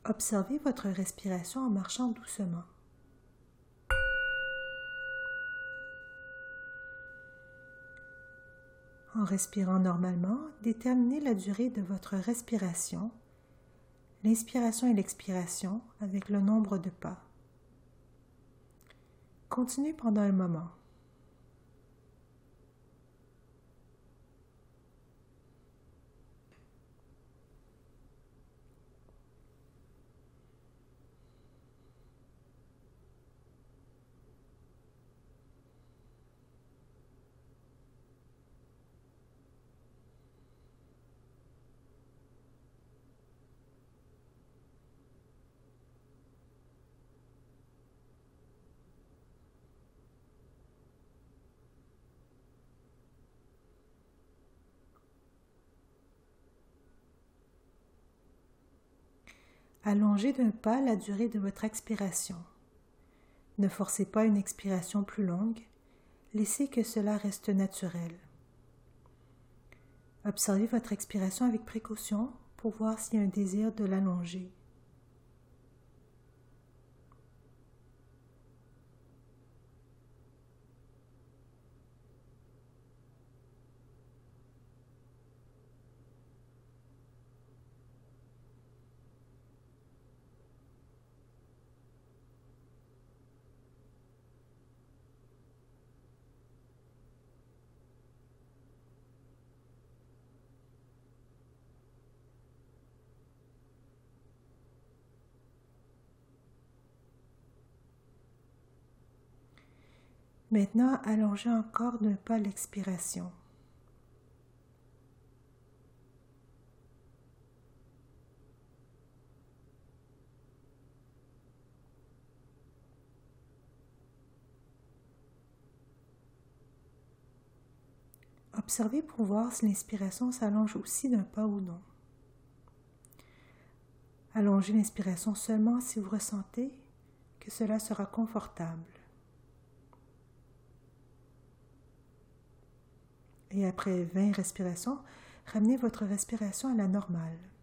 Observez votre respiration en marchant doucement. En respirant normalement, déterminez la durée de votre respiration, l'inspiration et l'expiration avec le nombre de pas. Continuez pendant un moment. Allongez d'un pas la durée de votre expiration. Ne forcez pas une expiration plus longue, laissez que cela reste naturel. Observez votre expiration avec précaution pour voir s'il y a un désir de l'allonger. Maintenant, allongez encore d'un pas l'expiration. Observez pour voir si l'inspiration s'allonge aussi d'un pas ou non. Allongez l'inspiration seulement si vous ressentez que cela sera confortable. Et après 20 respirations, ramenez votre respiration à la normale.